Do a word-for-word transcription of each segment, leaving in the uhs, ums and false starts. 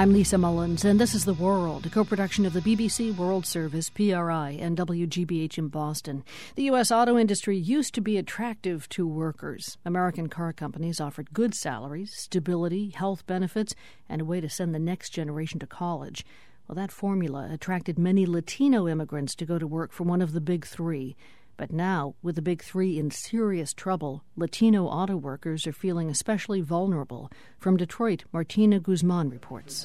I'm Lisa Mullins, and this is The World, a co-production of the B B C World Service, P R I, and W G B H in Boston. The U S auto industry used to be attractive to workers. American car companies offered good salaries, stability, health benefits, and a way to send the next generation to college. Well, that formula attracted many Latino immigrants to go to work for one of the big three. But now, with the big three in serious trouble, Latino auto workers are feeling especially vulnerable. From Detroit, Martina Guzman reports.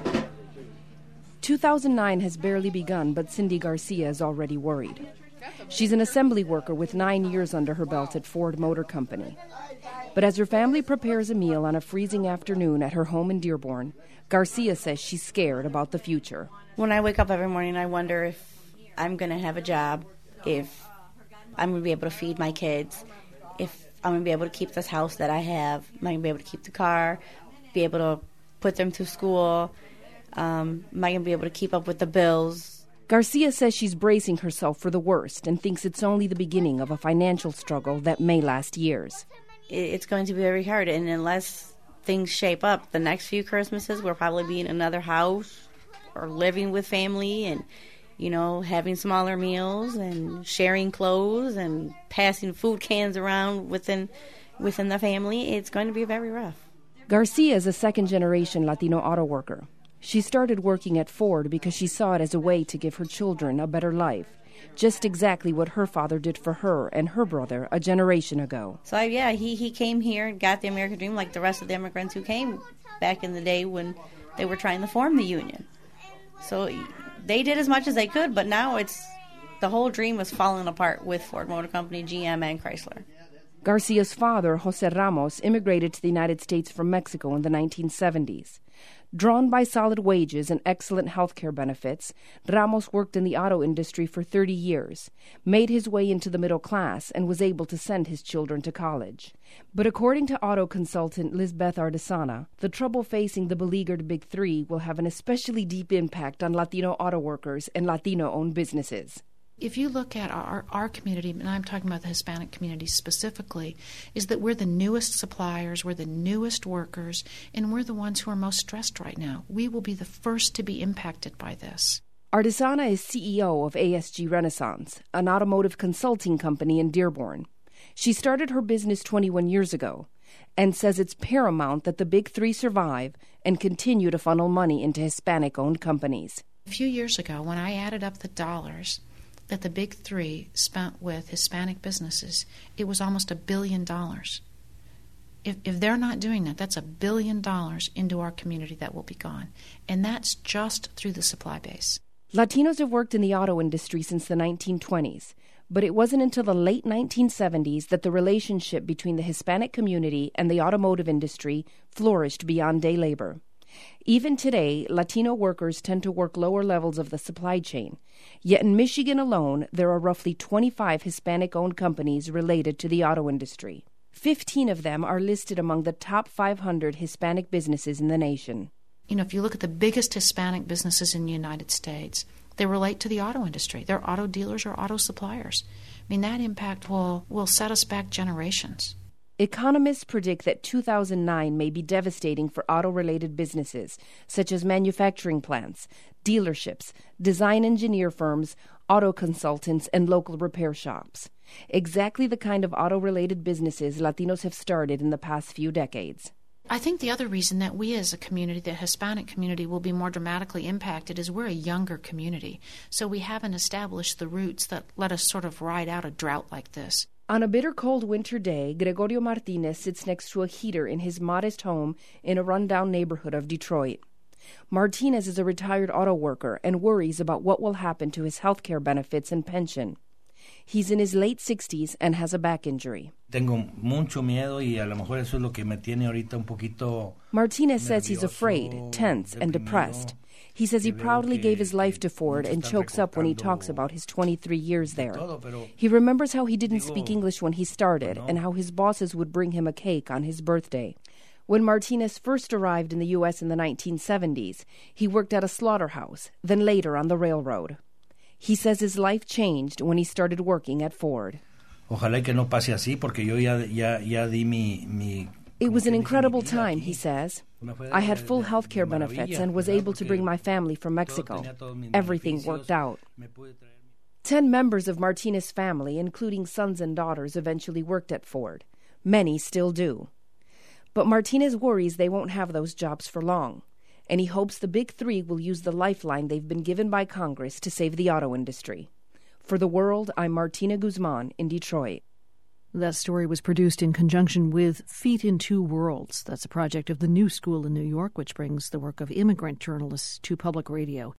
two thousand nine has barely begun, but Cindy Garcia is already worried. She's an assembly worker with nine years under her belt at Ford Motor Company. But as her family prepares a meal on a freezing afternoon at her home in Dearborn, Garcia says she's scared about the future. When I wake up every morning, I wonder if I'm going to have a job, if I'm going to be able to feed my kids, if I'm going to be able to keep this house that I have, am I going to be able to keep the car, be able to put them to school, um, am I going to be able to keep up with the bills? Garcia says she's bracing herself for the worst and thinks it's only the beginning of a financial struggle that may last years. It's going to be very hard, and unless things shape up, the next few Christmases we'll probably be in another house or living with family and you know, having smaller meals and sharing clothes and passing food cans around within within the family. It's going to be very rough. Garcia is a second-generation Latino auto worker. She started working at Ford because she saw it as a way to give her children a better life, just exactly what her father did for her and her brother a generation ago. So, yeah, he, he came here and got the American dream like the rest of the immigrants who came back in the day when they were trying to form the union. So they did as much as they could, but now it's the whole dream was falling apart with Ford Motor Company, G M, and Chrysler. Garcia's father, Jose Ramos, immigrated to the United States from Mexico in the nineteen seventies. Drawn by solid wages and excellent health care benefits, Ramos worked in the auto industry for thirty years, made his way into the middle class, and was able to send his children to college. But according to auto consultant Lisbeth Ardesana, the trouble facing the beleaguered Big Three will have an especially deep impact on Latino auto workers and Latino-owned businesses. If you look at our, our community, and I'm talking about the Hispanic community specifically, is that we're the newest suppliers, we're the newest workers, and we're the ones who are most stressed right now. We will be the first to be impacted by this. Ardesana is C E O of A S G Renaissance, an automotive consulting company in Dearborn. She started her business twenty-one years ago and says it's paramount that the Big Three survive and continue to funnel money into Hispanic-owned companies. A few years ago, when I added up the dollars that the Big Three spent with Hispanic businesses, it was almost a billion dollars. If, if they're not doing that, that's a billion dollars into our community that will be gone. And that's just through the supply base. Latinos have worked in the auto industry since the nineteen twenties, but it wasn't until the late nineteen seventies that the relationship between the Hispanic community and the automotive industry flourished beyond day labor. Even today, Latino workers tend to work lower levels of the supply chain. Yet in Michigan alone, there are roughly twenty-five Hispanic-owned companies related to the auto industry. Fifteen of them are listed among the top five hundred Hispanic businesses in the nation. You know, if you look at the biggest Hispanic businesses in the United States, they relate to the auto industry. They're auto dealers or auto suppliers. I mean, that impact will, will set us back generations. Economists predict that two thousand nine may be devastating for auto-related businesses, such as manufacturing plants, dealerships, design engineer firms, auto consultants, and local repair shops. Exactly the kind of auto-related businesses Latinos have started in the past few decades. I think the other reason that we as a community, the Hispanic community, will be more dramatically impacted is we're a younger community. So we haven't established the roots that let us sort of ride out a drought like this. On a bitter cold winter day, Gregorio Martinez sits next to a heater in his modest home in a rundown neighborhood of Detroit. Martinez is a retired auto worker and worries about what will happen to his health care benefits and pension. He's in his late sixties and has a back injury. Tengo mucho miedo y a lo mejor eso es lo que me tiene ahorita un poquito. Martinez says he's afraid, tense, and depressed. He says he proudly gave his life to Ford and chokes up when he talks about his twenty-three years there. He remembers how he didn't speak English when he started and how his bosses would bring him a cake on his birthday. When Martinez first arrived in the U S in the nineteen seventies, he worked at a slaughterhouse, then later on the railroad. He says his life changed when he started working at Ford. Ojalá que no pase así porque yo ya, ya, ya di mi, mi It was an incredible time, he says. I had full health care benefits and was able to bring my family from Mexico. Everything worked out. Ten members of Martinez's family, including sons and daughters, eventually worked at Ford. Many still do. But Martinez worries they won't have those jobs for long, and he hopes the Big Three will use the lifeline they've been given by Congress to save the auto industry. For The World, I'm Martina Guzman in Detroit. That story was produced in conjunction with Feet in Two Worlds. That's a project of the New School in New York, which brings the work of immigrant journalists to public radio.